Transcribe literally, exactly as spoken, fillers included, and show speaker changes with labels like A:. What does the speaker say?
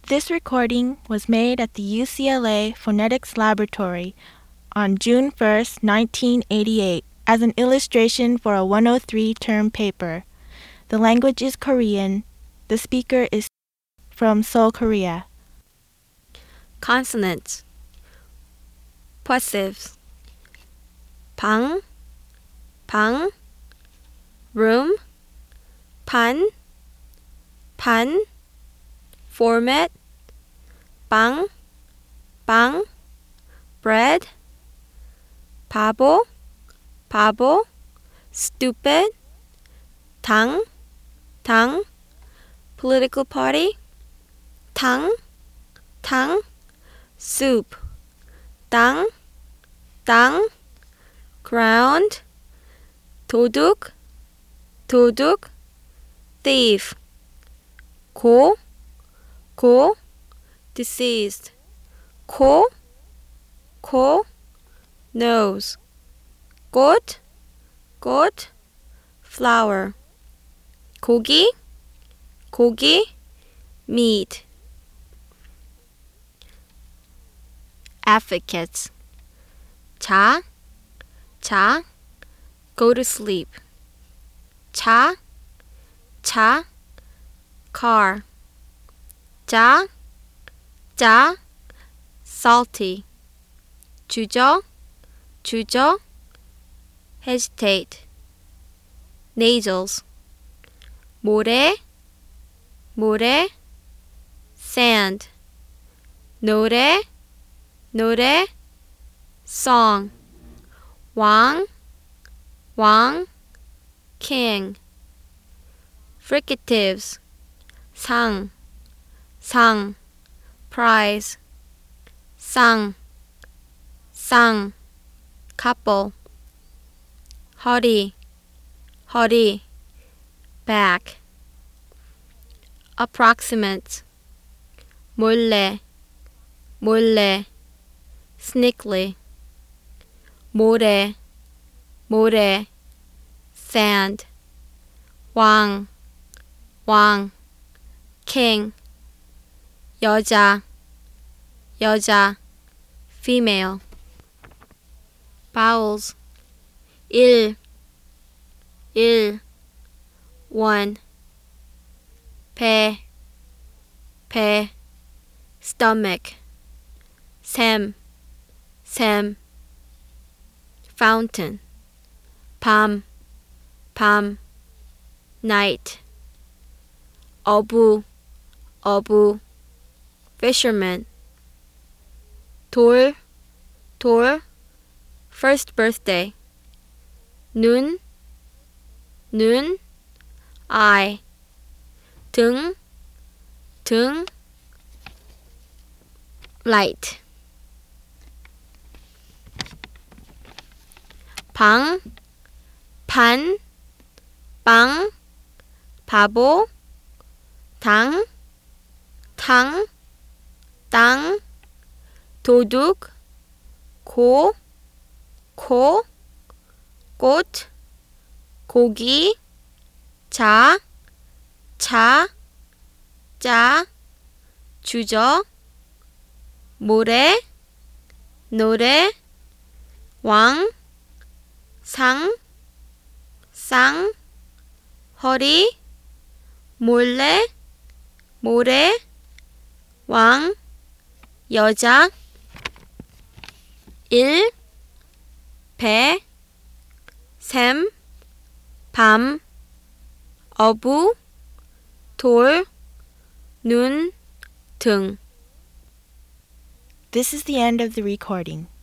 A: This recording was made at the U C L A Phonetics Laboratory on June first, nineteen eighty-eight, as an illustration for a one oh three term paper. The language is Korean. The speaker is from Seoul, Korea.
B: Consonants. Possessives. 방, 방, room, 판, 판, format, 빵, 빵, bread, 바보, 바보, stupid, 당, 당, political party, 당, 당, soup, 땅, 땅, ground, 도둑, 도둑, thief, 고, 고, deceased, 코, 코, nose, 꽃, 꽃, flower, 고기, 고기, meat. Affricates. 자, 자, go to sleep. 차, 차, car. 짜, 짜, salty. 주저, 주저, hesitate. nasals. 모래, 모래, sand. 노래, 노래, song. 왕, 왕, king. Fricatives. 상, 상, prize. 쌍, 쌍, couple. 허리, 허리, back. Approximate. 몰래, 몰래, sneakily. 모래, 모래, sand. 왕, 왕, king. 여자, 여자, female. Vowels. 일, 일, one. 배, 배, stomach. 샘, 샘, fountain. 밤, 밤, night. 어부, 어부, fisherman. 돌, 돌, first birthday. 눈, 눈, eye. 등, 등, light. 방, 판, 빵, 바보, 당, 탕, 땅, 도둑, 고, 코, 꽃, 고기, 자, 차, 짜, 주저, 모래, 노래, 왕, 상, 쌍, 허리, 몰래, 모래, 왕, 여자. 일, 배, 샘, 밤, 어부, 돌, 눈, 등.
A: This is the end of the recording.